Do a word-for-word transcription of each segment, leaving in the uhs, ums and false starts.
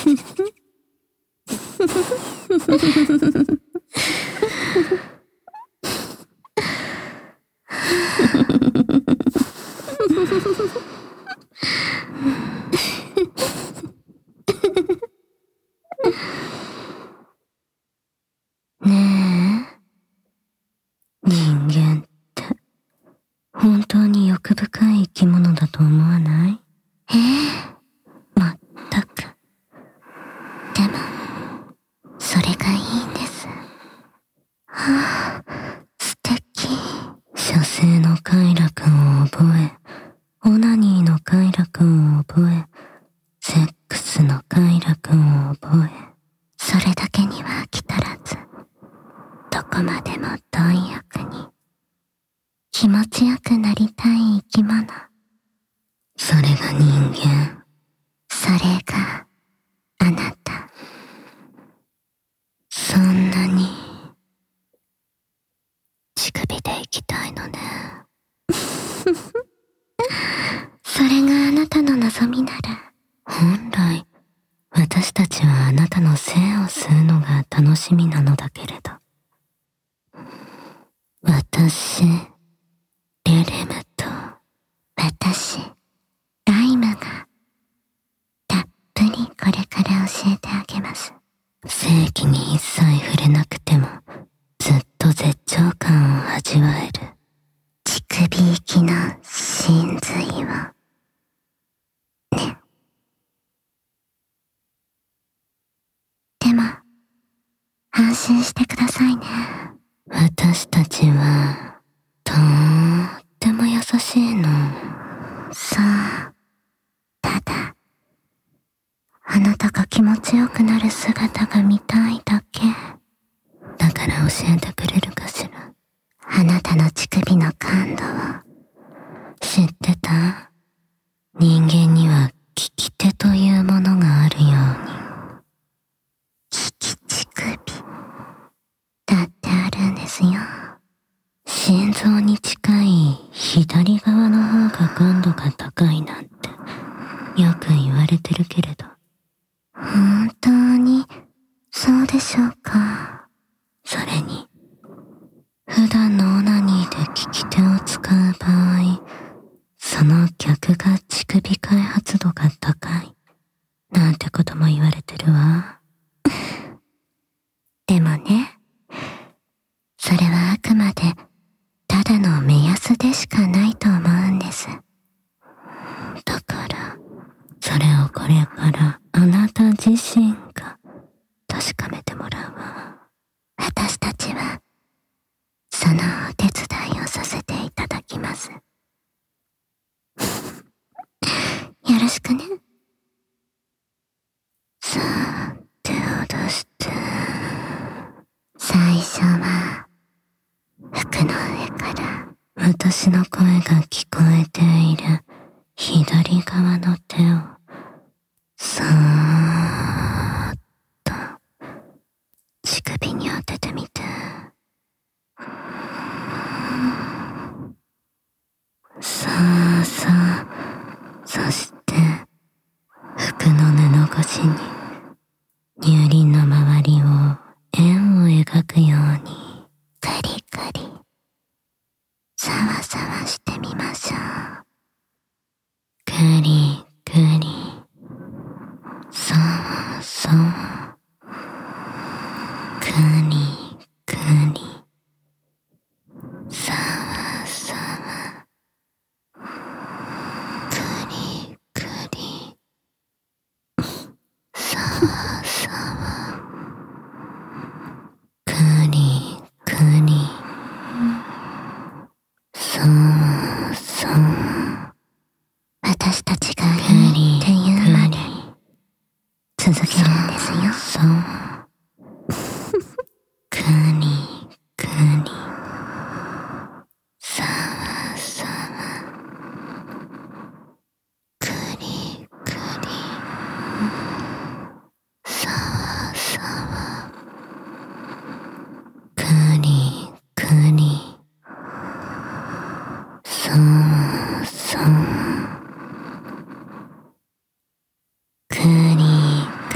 ねえ、人間って本当に欲深い生き物だと思わない？ええ、まったく。でも、それがいいんです。はあ、素敵。射精の快楽を覚え、オナニーの快楽を覚え、セックスの快楽を覚え、それだけには飽き足らず、どこまでも貪欲に、気持ちよくなりたい生き物。それが人間。それが、あなた。そんなに、乳首で行きたいのね。それがあなたの望みなら、本来、私たちはあなたの精を吸うのが楽しみなのだけれど。私、レレムと、私、ライムが、たっぷりこれから教えてあげます。性器に一切触れなくても、ずっと絶頂感を味わえる。乳首行きの真髄を。ね。でも、安心してくださいね。私たちは、とーっても優しいの。そう。ただ、あなたが気持ちよくなる姿が見たいだけ。だから教えてくれるかしら。あなたの乳首の感度を。知ってた？人間には利き手というものがあるように。利き乳首。だってあるんですよ。心臓に近い左側の方が感度が高いなんてよく言われてるけれど。本当にそうでしょうか。それに、普段のオナニーで利き手を使う場合、その逆が乳首開発度が高いなんてことも言われてるわ。でもね、それはあくまでただの目安でしかないと思うんです。だから、それをこれからあなた自身が確かめてもらうわ。私たちは、そのお手伝いをさせていただきます。よろしくね。さあ、手を出して。最初は、服の上から。私の声が聞こえている左側の手を、そーっと、乳首に当ててみて。そうそう。そして、服の布越しに、乳輪の周りを円を描くように、カリカリ、サワサワしてみましょう。カリカリ、そうそう。カリカリ、サワサワ。カリカリ、サワサワ。カリカリ、そうそう。私たちがいいって言うまで続けるんですよ。そう。カリカリ、サワサワ。カリカリ、サ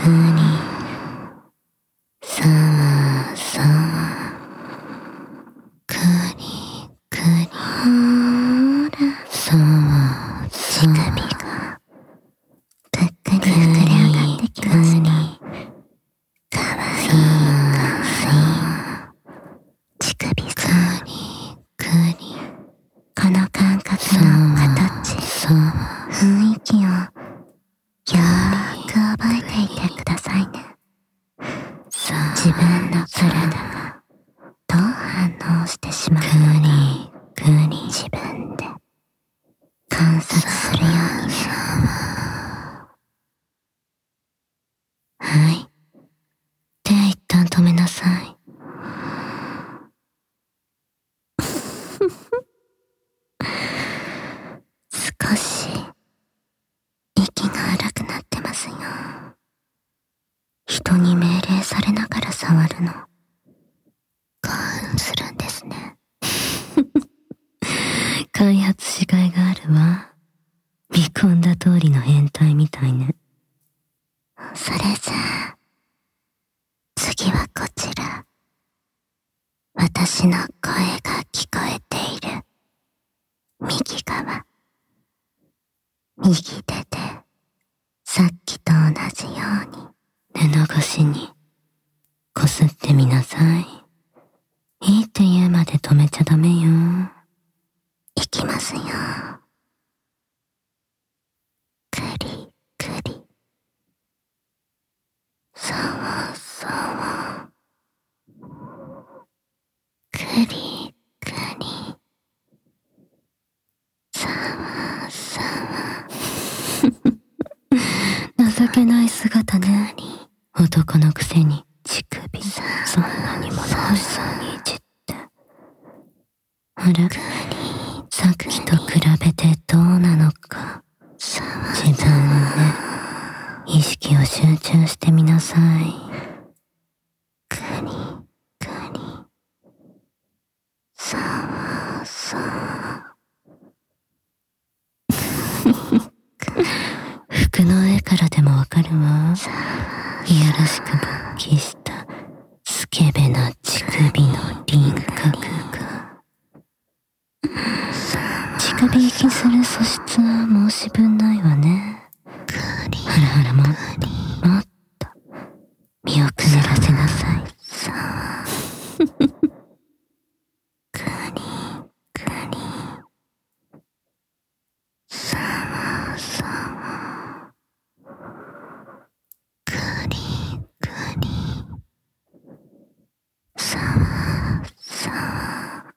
くりさわさわくりくりほらさわさわ乳首がぷっくり膨れ上がってきました。かわいいかわいい乳首さくりくりこの感覚の形雰囲気をよーく覚えていてくださいね。自分の体がどう反応してしまうのか自分で観察するようにね。はい。手一旦止めなさい。少し息が荒くなってますよ。人に命令されながら触るの興奮するんですね。開発しがいがあるわ。見込んだ通りの変態みたいね。それじゃあ次はこちら。私の声が聞こえている右側右手でさっきと同じように布越しにこすってみなさい。いいって言うまで止めちゃダメよ。いきますよ。くりくりさわさわくりくりさわさわ情けない姿ね。男のくせに乳首そんなにも楽しそうにいじって。あら、さっきと比べてどうなのか自分ね、意識を集中してみなさい。くりくりさわさわ服の上からでもわかるわ。いやらしく勃起したスケベな乳首の輪郭が。乳首息する素質は申し分ないわね。あらあら、もっともっと身をくねらせなさい。くりくりさわさわくりくりさわさわ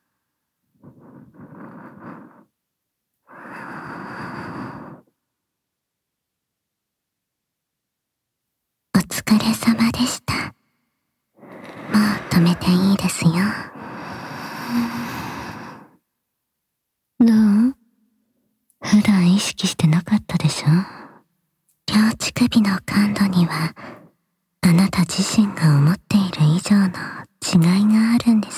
お疲れ様でした。もう止めていいですよ。どう？普段意識してなかったでしょ？両乳首の感度にはあなた自身が思っている以上の違いがあるんです。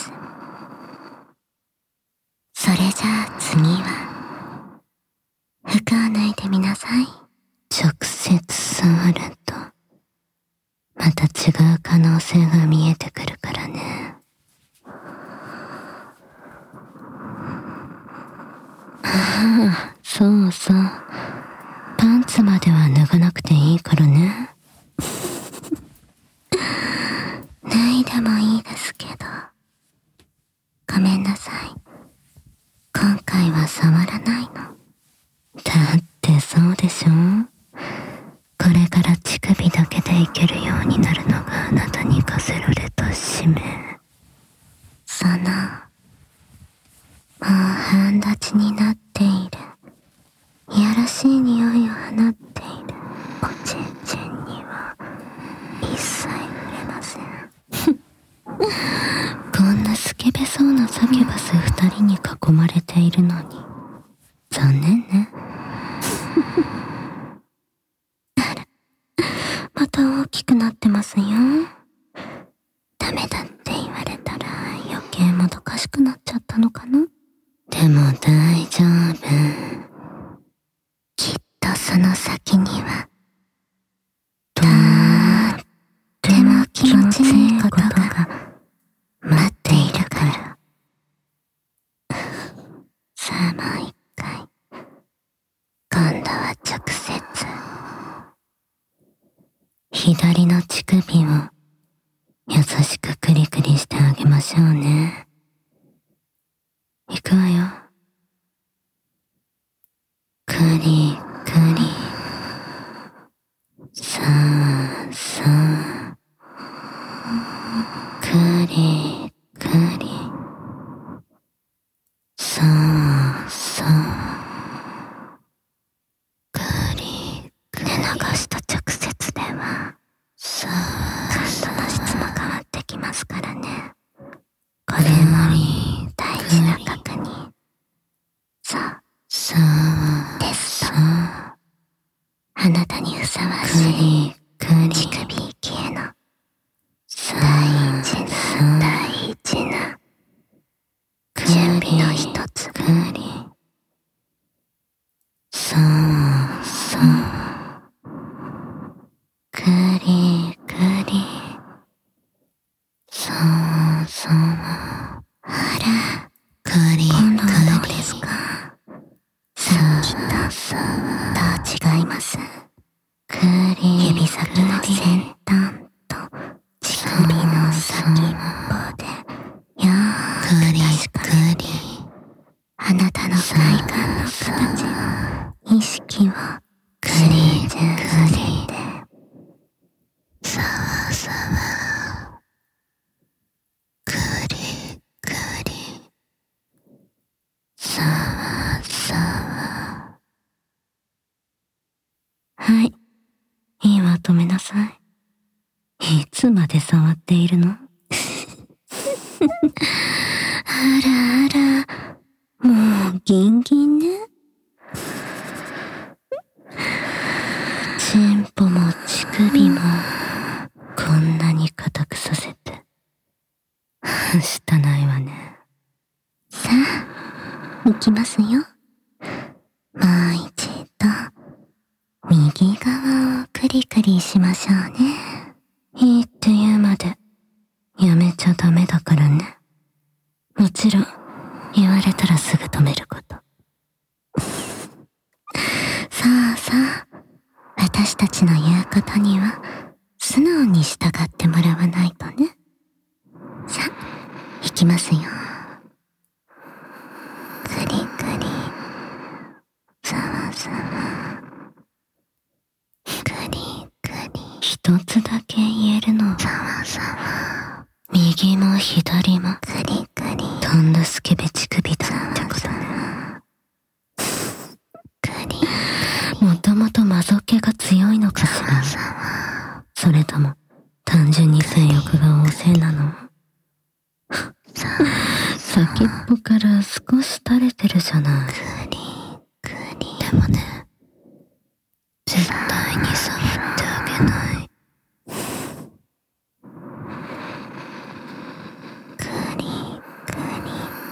それじゃあ次は服を脱いでみなさい。直接触るとまた違う可能性が見えてくるからね。ああ、そうそう。パンツまでは脱がなくていいからね。脱いでもいいですけど。ごめんなさい。今回は触らないの。だってそうでしょ？これから乳首だけでいけるようになるのがあなたに課せられた使命。その、もう半立ちになっている、いやらしい匂いを放っているおちんちんには一切触れません。こんなスケベそうなサキュバス二人に囲まれているのに残念ね。あら、また大きくなってますよ。ダメだって言われたら余計もどかしくなっちゃったのかな。でも大丈夫。きっとその先にはたことが待っているから。さあもう一回。今度は直接。左の乳首を優しくクリクリしてあげましょうね。いくわよ。クリクリ。さあさあ。クリクリ。さあさあ。クリクリ。で流すと直接では、さあ感度の質も変わってきますからね。これも大事な確認。そう。さあ。テスト。あなたにふさわしい乳首域への大事な大事な準備の一つ。クリそうそうクリクリそうそうあらクリ今度はどうですか。さっきとどう違います。クリ指先の先端と乳首の先っぽでよーく確かめてあなたの体幹の形を意識をクリクリでさわさわクリクリさわさわはいいいわ止めなさい。いつまで触っているのあらあらもうギンギンね。チンポも乳首もこんなに硬くさせてはしたないわね。さあ行きますよ。もう一度右側をクリクリしましょうね。いいって言うまでやめちゃダメだからね。もちろん言われたらすぐ止めること。さあさあ、私たちの言うことには素直に従ってもらわないとね。さあ、行きますよ。クリクリ、さわさわ、クリクリ。一つだけ言えるの。さわさわ。右も左もクリクリ。とんだスケベ乳首だってことね。もともとマゾケが強いのかしら。それとも単純に性欲が旺盛なの。先っぽから少し垂れてるじゃない。でもね、絶対に触ってあげない。クリクリ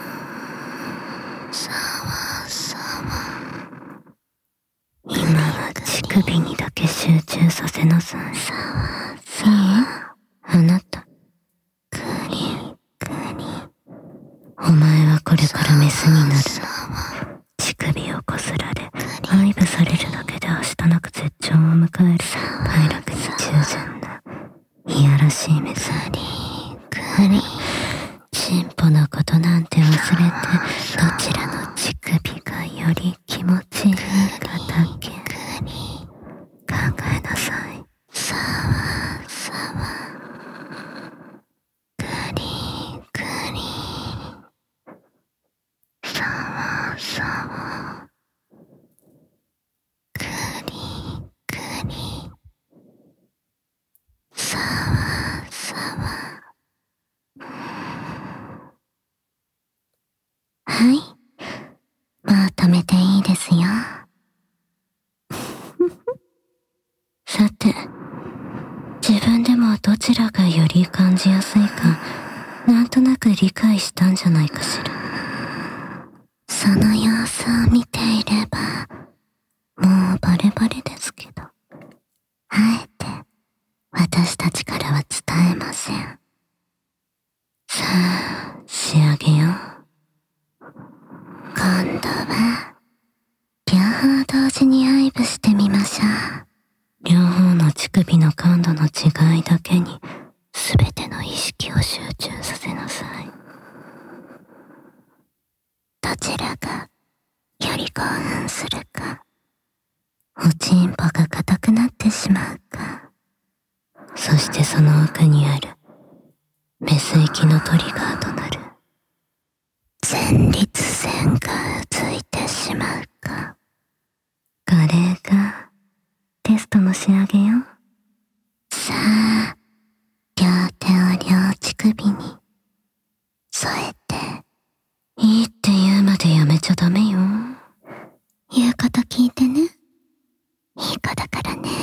さわさわ。今は乳首にだけ集中させなさい。さわさわ。あなたクリクリ。お前はこれからメスになるの。乳首をこすられ愛撫されるだけで明日なく絶頂を迎える快楽に従順ないやらしいメス。クリクリ。チンポのことなんて忘れてどちらの乳首がより気持ちいいかだけ考えなさい。さわさわクリクリさわさわクリクリさわさわ。はい。もう止めていいですよ。さて、自分でもどちらがより感じやすいか、なんとなく理解したんじゃないかしら。その様子を見ていれば、もうバレバレですけど、あえて私たちからは伝えません。 度は、両方同時に愛撫してみましょう。両方の乳首の感度の違いだけに、すべての意識を集中させなさい。どちらが、より興奮するか、おちんぽが硬くなってしまうか、そしてその奥にある、メス域のトリガーとなる、前立腺がうついてしまうか、これが、テストの仕上げよ。さあ、両手を両乳首に添えて。いいって言うまでやめちゃダメよ。言うこと聞いてね。いい子だからね。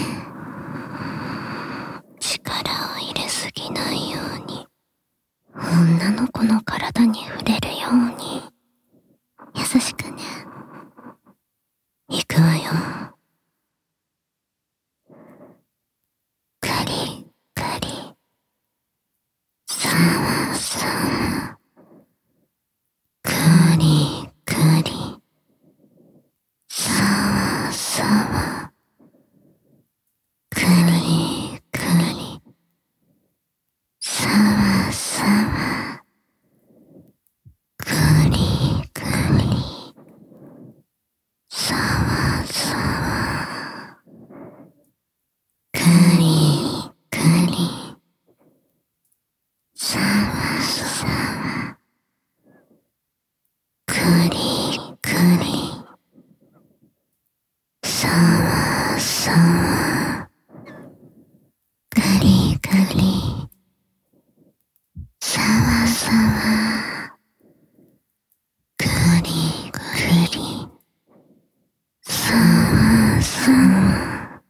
力を入れすぎないように。女の子の体に触れるように。優しくね。行くわよ。カリカリ。さわさわ。カリカリ。さわさわ。カリカリ。さわさわ。カリカリ。さわさわ。カリカリ。さわさわ。カリカリ。さわさわ。カリカリ。さわさわ。カリカリ。さわさわ。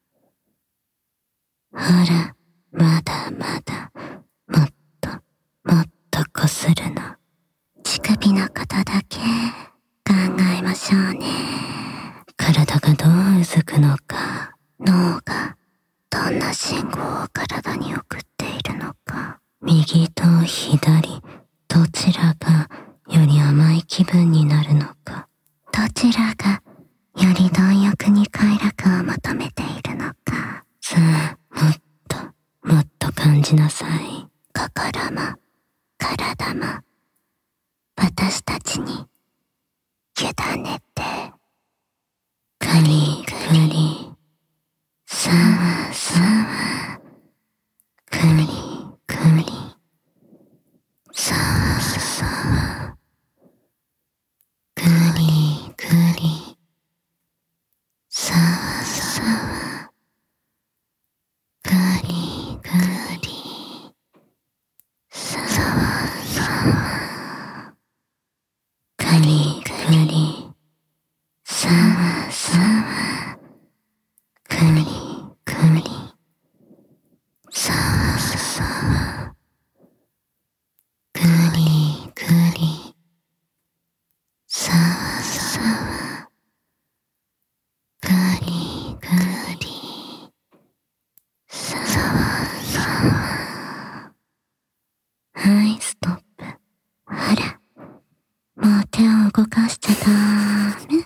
ほら、まだまだ、もっと、もっとこするの。乳首のことだけ考えましょうね。体がどううずくのか、脳がどんな信号を体に送っているのか、右と左、どちらがより甘い気分になるのか、どちらがより貪欲に快楽を求めているのか、さあ、もっと、もっと感じなさい。心も、体も、私たちに、委ねて。カリカリ、さわさわ。カリカリ、さわさわ。カリカリ、さわさわ。カリカリ、さわさわ。カリカリ、さわさわ。カリカリ、さわさわ。カリカリ、さわさわ。カリカリ、さわさわ。はい、ストップ。ほら、もう手を動かしちゃダメ。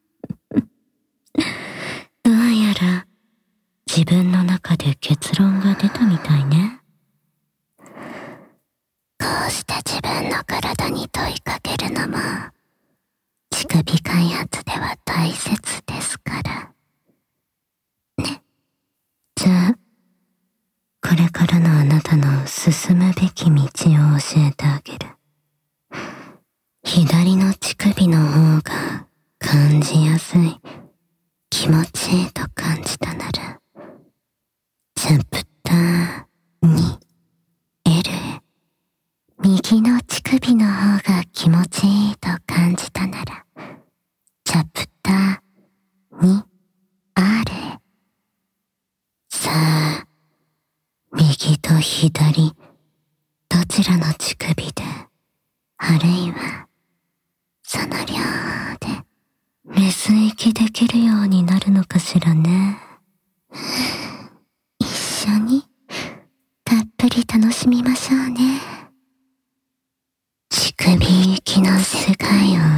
どうやら自分の中で結論が出たみたいね。こうして自分の体に問いかけるのも乳首開発では大切ですからね。じゃあこれからのあなたの進むべき道を教えてあげる。左の乳首の方が感じやすい、気持ちいいと感じたなら、チャプターにエルへ。右の乳首の方が気持ちいいと感じたなら、チャプターにアールへ。さあ、右と左、どちらの乳首で、あるいは、その両方で、メス息できるようになるのかしらね。一緒に、たっぷり楽しみましょうね。乳首息の世界を